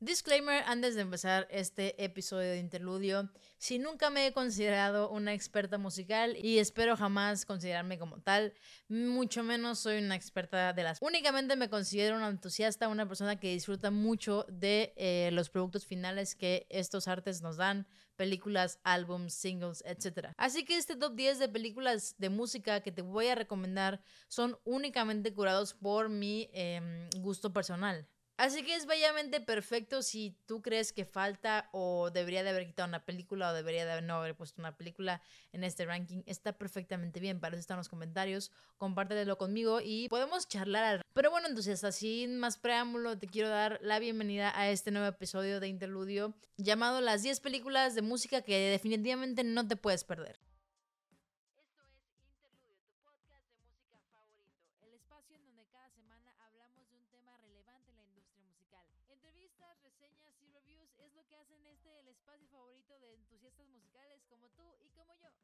Disclaimer antes de empezar este episodio de interludio: si nunca me he considerado una experta musical y espero jamás considerarme como tal, mucho menos soy una experta de las... Únicamente me considero una entusiasta, una persona que disfruta mucho de los productos finales que estos artes nos dan, películas, álbums, singles, etc. Así que este top 10 de películas de música que te voy a recomendar son únicamente curados por mi gusto personal. Así que es bellamente perfecto si tú crees que falta o debería de haber quitado una película o debería de no haber puesto una película en este ranking. Está perfectamente bien, para eso están los comentarios. Compártelo conmigo y podemos charlar. Pero bueno, entonces sin más preámbulo te quiero dar la bienvenida a este nuevo episodio de Interludio llamado las 10 películas de música que definitivamente no te puedes perder. Espacio en donde cada semana hablamos de un tema relevante en la industria musical. Entrevistas, reseñas y reviews es lo que hacen este el espacio favorito de entusiastas musicales como tú y como yo.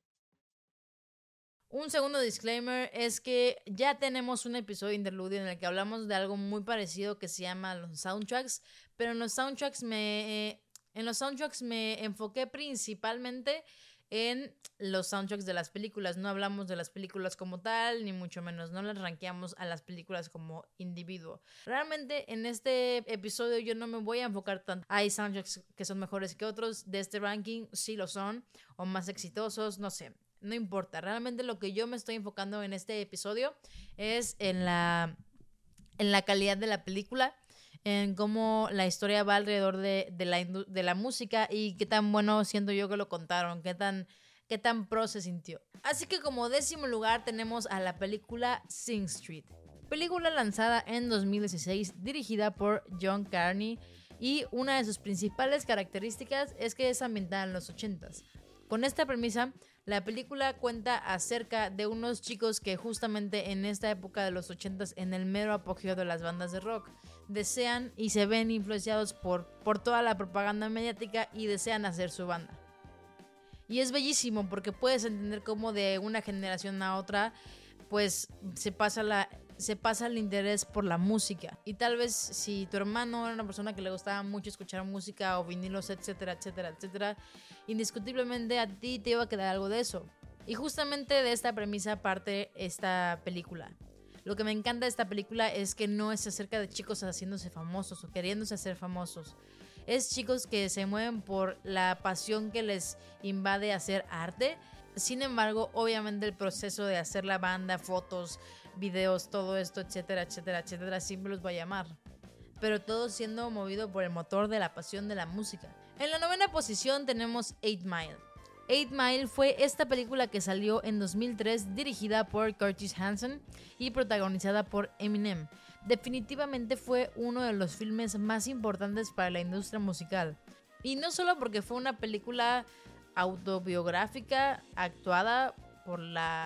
Un segundo disclaimer es que ya tenemos un episodio de interludio en el que hablamos de algo muy parecido que se llama los soundtracks, pero en los soundtracks me enfoqué principalmente en los soundtracks de las películas. No hablamos de las películas como tal, ni mucho menos. No las rankeamos a las películas como individuo. Realmente en este episodio yo no me voy a enfocar tanto. Hay soundtracks que son mejores que otros de este ranking, sí lo son, o más exitosos, no sé. No importa. Realmente lo que yo me estoy enfocando en este episodio es en la calidad de la película, en cómo la historia va alrededor de la música y qué tan bueno siento yo que lo contaron, qué tan pro se sintió. Así que como 10º lugar tenemos a la película Sing Street. Película lanzada en 2016, dirigida por John Carney, y una de sus principales características es que es ambientada en los 80s. Con esta premisa, la película cuenta acerca de unos chicos que justamente en esta época de los 80s, en el mero apogeo de las bandas de rock, desean y se ven influenciados por toda la propaganda mediática y desean hacer su banda. Y es bellísimo porque puedes entender cómo de una generación a otra pues se pasa el interés por la música. Y tal vez si tu hermano era una persona que le gustaba mucho escuchar música o vinilos, etcétera, etcétera, etcétera, indiscutiblemente a ti te iba a quedar algo de eso. Y justamente de esta premisa parte esta película. Lo que me encanta de esta película es que no es acerca de chicos haciéndose famosos o queriéndose hacer famosos. Es chicos que se mueven por la pasión que les invade hacer arte. Sin embargo, obviamente el proceso de hacer la banda, fotos, videos, todo esto, etcétera, etcétera, etcétera, siempre los va a llamar. Pero todo siendo movido por el motor de la pasión de la música. En la 9ª posición tenemos 8 Mile. 8 Mile fue esta película que salió en 2003, dirigida por Curtis Hanson y protagonizada por Eminem. Definitivamente fue uno de los filmes más importantes para la industria musical. Y no solo porque fue una película autobiográfica actuada por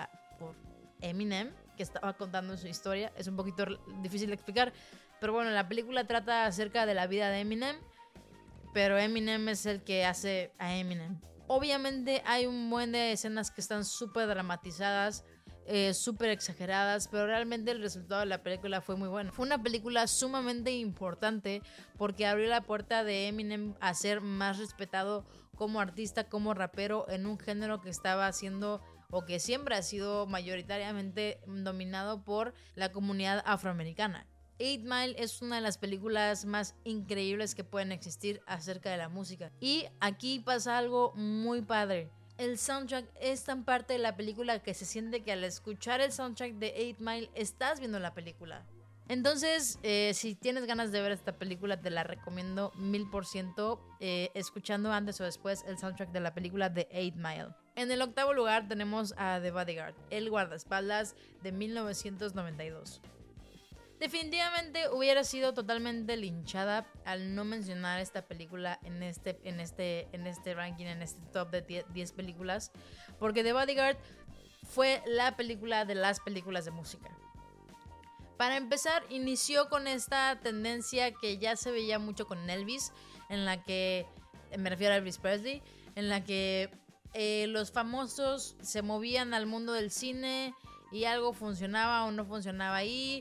Eminem, que estaba contando su historia. Es un poquito difícil de explicar, pero bueno, la película trata acerca de la vida de Eminem, pero Eminem es el que hace a Eminem. Obviamente hay un buen de escenas que están súper dramatizadas, súper exageradas, pero realmente el resultado de la película fue muy bueno. Fue una película sumamente importante porque abrió la puerta de Eminem a ser más respetado como artista, como rapero, en un género que estaba haciendo o que siempre ha sido mayoritariamente dominado por la comunidad afroamericana. 8 Mile es una de las películas más increíbles que pueden existir acerca de la música. Y aquí pasa algo muy padre. El soundtrack es tan parte de la película que se siente que al escuchar el soundtrack de 8 Mile estás viendo la película. Entonces, si tienes ganas de ver esta película, te la recomiendo 1000%, escuchando antes o después el soundtrack de la película de 8 Mile. En el 8º lugar tenemos a The Bodyguard, el guardaespaldas de 1992. Definitivamente hubiera sido totalmente linchada al no mencionar esta película en este ranking, en este top de 10 películas, porque The Bodyguard fue la película de las películas de música. Para empezar, inició con esta tendencia que ya se veía mucho con Elvis, en la que, me refiero a Elvis Presley, en la que los famosos se movían al mundo del cine y algo funcionaba o no funcionaba ahí,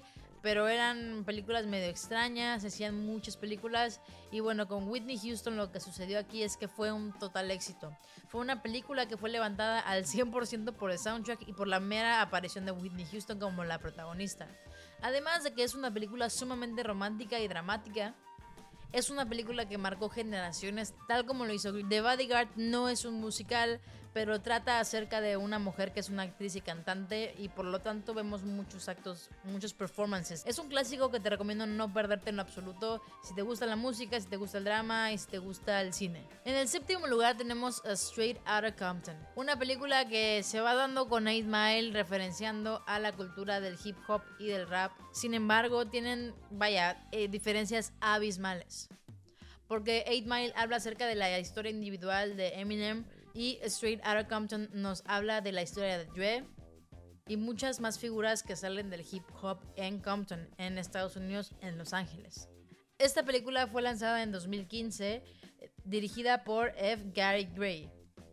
pero eran películas medio extrañas, se hacían muchas películas y bueno, con Whitney Houston lo que sucedió aquí es que fue un total éxito. Fue una película que fue levantada al 100% por el soundtrack y por la mera aparición de Whitney Houston como la protagonista. Además de que es una película sumamente romántica y dramática, es una película que marcó generaciones, tal como lo hizo The Bodyguard. No es un musical, pero trata acerca de una mujer que es una actriz y cantante y por lo tanto vemos muchos actos, muchos performances. Es un clásico que te recomiendo no perderte en lo absoluto si te gusta la música, si te gusta el drama y si te gusta el cine. En el séptimo lugar tenemos A Straight Outta Compton, una película que se va dando con 8 Mile, referenciando a la cultura del hip hop y del rap. Sin embargo, tienen, diferencias abismales. Porque 8 Mile habla acerca de la historia individual de Eminem y Straight Outta Compton nos habla de la historia de Dre y muchas más figuras que salen del hip hop en Compton, en Estados Unidos, en Los Ángeles. Esta película fue lanzada en 2015, dirigida por F. Gary Gray.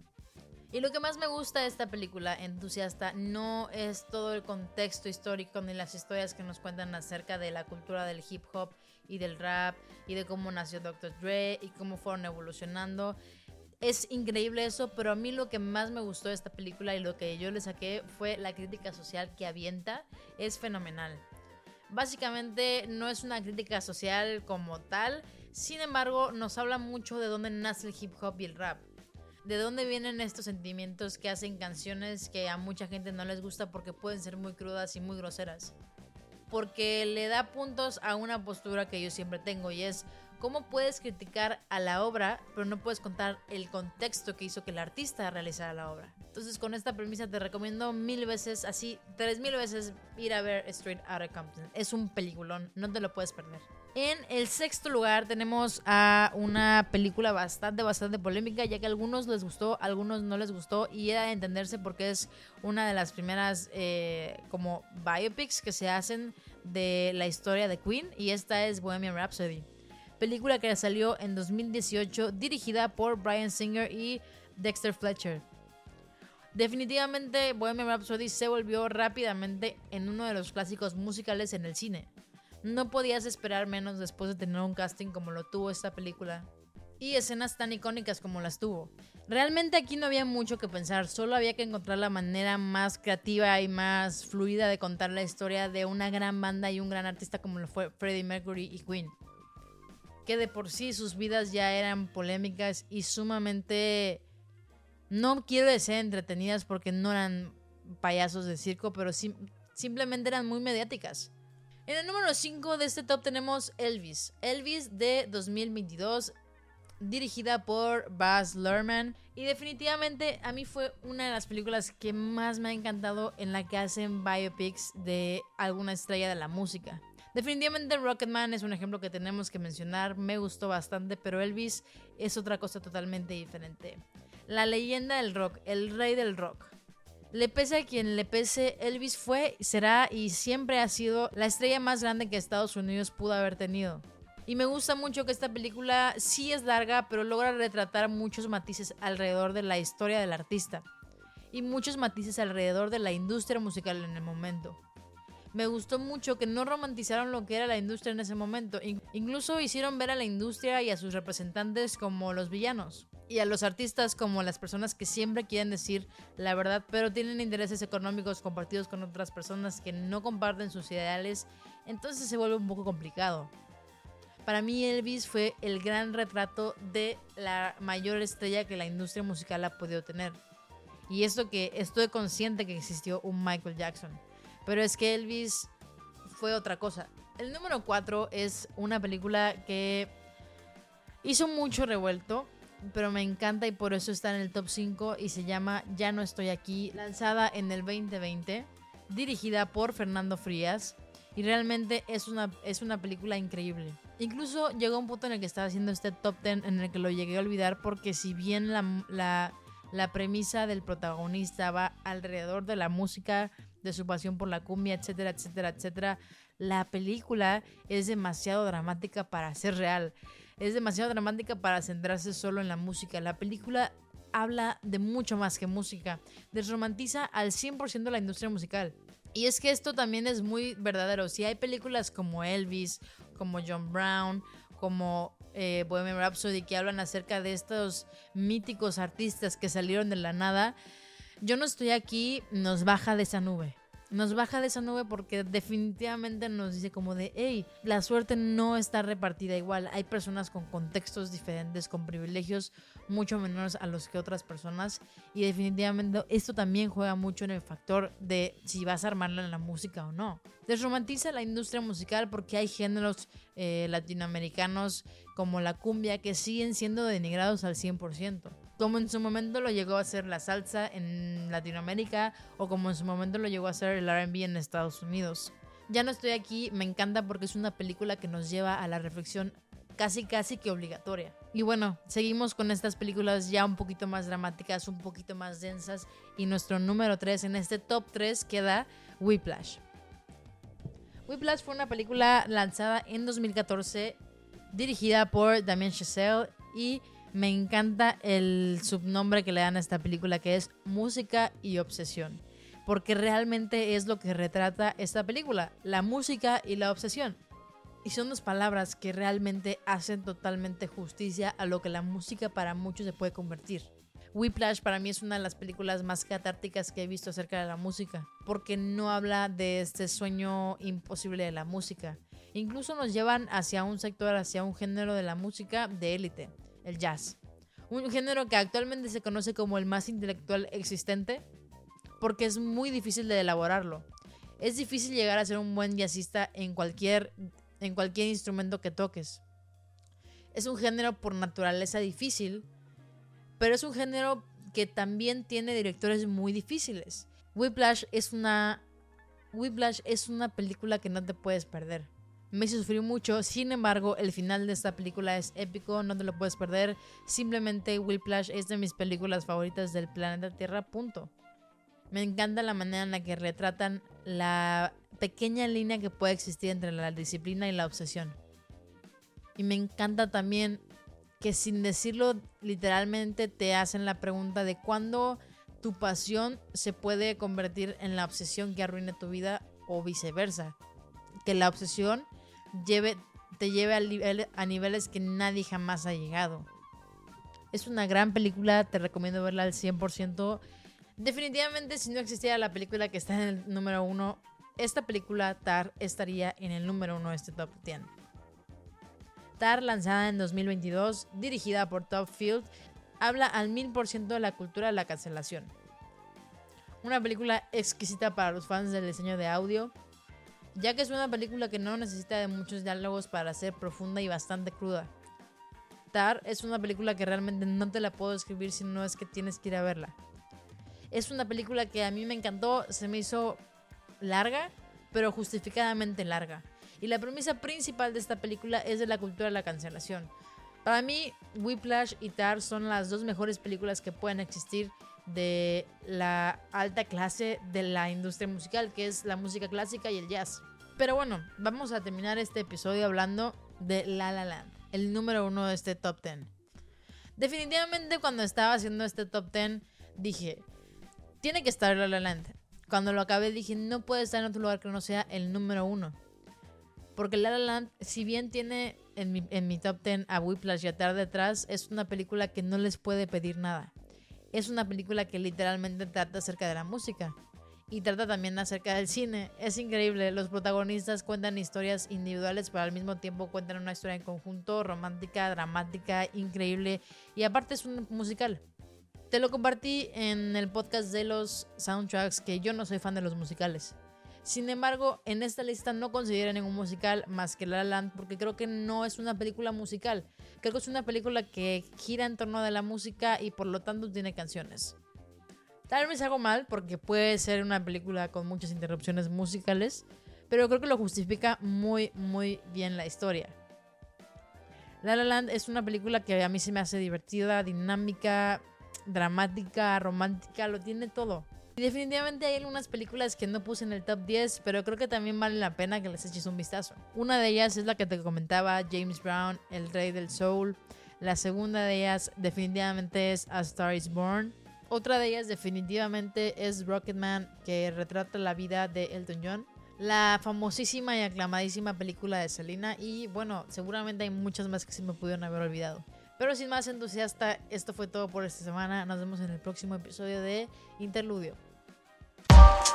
Y lo que más me gusta de esta película, entusiasta, no es todo el contexto histórico ni las historias que nos cuentan acerca de la cultura del hip hop y del rap y de cómo nació Dr. Dre y cómo fueron evolucionando. Es increíble eso, pero a mí lo que más me gustó de esta película y lo que yo le saqué fue la crítica social que avienta. Es fenomenal. Básicamente no es una crítica social como tal, sin embargo nos habla mucho de dónde nace el hip hop y el rap. De dónde vienen estos sentimientos que hacen canciones que a mucha gente no les gusta porque pueden ser muy crudas y muy groseras. Porque le da puntos a una postura que yo siempre tengo y es: ¿cómo puedes criticar a la obra pero no puedes contar el contexto que hizo que el artista realizara la obra? Entonces con esta premisa te recomiendo 1000 veces, así 3000 veces, ir a ver Straight Outta Compton. Es un peliculón, no te lo puedes perder. En el sexto lugar tenemos a una película bastante polémica, ya que a algunos les gustó, a algunos no les gustó, y era de entenderse porque es una de las primeras como biopics que se hacen de la historia de Queen, y esta es Bohemian Rhapsody. Película que salió en 2018, dirigida por Bryan Singer y Dexter Fletcher. Definitivamente Bohemian Rhapsody se volvió rápidamente en uno de los clásicos musicales en el cine. No podías esperar menos después de tener un casting como lo tuvo esta película y escenas tan icónicas como las tuvo. Realmente aquí no había mucho que pensar, solo había que encontrar la manera más creativa y más fluida de contar la historia de una gran banda y un gran artista como lo fue Freddie Mercury y Queen, que de por sí sus vidas ya eran polémicas y sumamente, no quiero decir entretenidas porque no eran payasos de circo, pero simplemente eran muy mediáticas. En el número 5 de este top tenemos Elvis de 2022, dirigida por Baz Luhrmann, y definitivamente a mí fue una de las películas que más me ha encantado en la que hacen biopics de alguna estrella de la música. Definitivamente Rocketman es un ejemplo que tenemos que mencionar, me gustó bastante, pero Elvis es otra cosa totalmente diferente. La leyenda del rock, el rey del rock. Le pese a quien le pese, Elvis fue, será y siempre ha sido la estrella más grande que Estados Unidos pudo haber tenido. Y me gusta mucho que esta película sí es larga, pero logra retratar muchos matices alrededor de la historia del artista y muchos matices alrededor de la industria musical en el momento. Me gustó mucho que no romantizaron lo que era la industria en ese momento. Incluso hicieron ver a la industria y a sus representantes como los villanos, y a los artistas como las personas que siempre quieren decir la verdad, pero tienen intereses económicos compartidos con otras personas que no comparten sus ideales. Entonces se vuelve un poco complicado. Para mí Elvis fue el gran retrato de la mayor estrella que la industria musical ha podido tener. Y esto que estoy consciente que existió un Michael Jackson, pero es que Elvis fue otra cosa. El número 4 es una película que hizo mucho revuelto, pero me encanta y por eso está en el top 5 y se llama Ya no estoy aquí, lanzada en el 2020, dirigida por Fernando Frías, y realmente es una película increíble. Incluso llegó un punto en el que estaba haciendo este top 10 en el que lo llegué a olvidar, porque si bien la premisa del protagonista va alrededor de la música, de su pasión por la cumbia, etcétera, etcétera, etcétera, la película es demasiado dramática para ser real. Es demasiado dramática para centrarse solo en la música. La película habla de mucho más que música. Desromantiza al 100% la industria musical. Y es que esto también es muy verdadero. Si hay películas como Elvis, como John Brown, como Bohemian Rhapsody, que hablan acerca de estos míticos artistas que salieron de la nada, Yo no estoy aquí, nos baja de esa nube. Nos baja de esa nube porque definitivamente nos dice como de, hey, la suerte no está repartida igual. Hay personas con contextos diferentes, con privilegios mucho menores a los que otras personas. Y definitivamente esto también juega mucho en el factor de si vas a armarla en la música o no. Desromantiza la industria musical porque hay géneros latinoamericanos como la cumbia que siguen siendo denigrados al 100%. Como en su momento lo llegó a hacer la salsa en Latinoamérica o como en su momento lo llegó a hacer el R&B en Estados Unidos. Ya no estoy aquí, me encanta porque es una película que nos lleva a la reflexión casi que obligatoria. Y bueno, seguimos con estas películas ya un poquito más dramáticas, un poquito más densas, y nuestro número 3 en este top 3 queda Whiplash. Whiplash fue una película lanzada en 2014, dirigida por Damien Chazelle, y me encanta el subnombre que le dan a esta película, que es Música y Obsesión, porque realmente es lo que retrata esta película, la música y la obsesión. Y son dos palabras que realmente hacen totalmente justicia a lo que la música para muchos se puede convertir. Whiplash para mí es una de las películas más catárticas que he visto acerca de la música, porque no habla de este sueño imposible de la música. Incluso nos llevan hacia un sector, hacia un género de la música de élite, el jazz. Un género que actualmente se conoce como el más intelectual existente, porque es muy difícil de elaborarlo. Es difícil llegar a ser un buen jazzista en cualquier instrumento que toques. Es un género por naturaleza difícil, pero es un género que también tiene directores muy difíciles. Whiplash es una película que no te puedes perder. Me hizo sufrir mucho, sin embargo, el final de esta película es épico, no te lo puedes perder. Simplemente Whiplash es de mis películas favoritas del planeta Tierra, punto. Me encanta la manera en la que retratan la pequeña línea que puede existir entre la disciplina y la obsesión. Y me encanta también que sin decirlo literalmente te hacen la pregunta de cuándo tu pasión se puede convertir en la obsesión que arruine tu vida o viceversa. Que la obsesión te lleve a niveles que nadie jamás ha llegado. Es una gran película, te recomiendo verla al 100%. Definitivamente si no existiera la película que está en el número 1, esta película Tar estaría en el número 1 de este top 10. Tar, lanzada en 2022, dirigida por Todd Field, habla al 1000% de la cultura de la cancelación. Una película exquisita para los fans del diseño de audio, ya que es una película que no necesita de muchos diálogos para ser profunda y bastante cruda. Tar es una película que realmente no te la puedo describir si no es que tienes que ir a verla. Es una película que a mí me encantó, se me hizo larga, pero justificadamente larga. Y la premisa principal de esta película es de la cultura de la cancelación. Para mí, Whiplash y Tar son las dos mejores películas que pueden existir de la alta clase de la industria musical, que es la música clásica y el jazz. Pero bueno, vamos a terminar este episodio hablando de La La Land, el número 1 de este top 10. Definitivamente cuando estaba haciendo este top 10 dije, tiene que estar La La Land. Cuando lo acabé dije, no puede estar en otro lugar que no sea el número 1. Porque La La Land, si bien tiene en mi top 10 a Whiplash y a Tar detrás, es una película que no les puede pedir nada. Es una película que literalmente trata acerca de la música y trata también acerca del cine. Es increíble, los protagonistas cuentan historias individuales, pero al mismo tiempo cuentan una historia en conjunto, romántica, dramática, increíble, y aparte es un musical. Te lo compartí en el podcast de los soundtracks, que yo no soy fan de los musicales. Sin embargo, en esta lista no considero ningún musical más que La La Land, porque creo que no es una película musical. Creo que es una película que gira en torno de la música y por lo tanto tiene canciones. Tal vez hago mal porque puede ser una película con muchas interrupciones musicales, pero creo que lo justifica muy bien la historia. La La Land es una película que a mí se me hace divertida, dinámica, dramática, romántica, lo tiene todo. Y definitivamente hay algunas películas que no puse en el top 10, pero creo que también vale la pena que les eches un vistazo. Una de ellas es la que te comentaba, James Brown, El Rey del Soul. La segunda de ellas definitivamente es A Star is Born. Otra de ellas definitivamente es Rocketman, que retrata la vida de Elton John. La famosísima y aclamadísima película de Selena. Y bueno, seguramente hay muchas más que se me pudieron haber olvidado. Pero sin más entusiasta, esto fue todo por esta semana. Nos vemos en el próximo episodio de Interludio.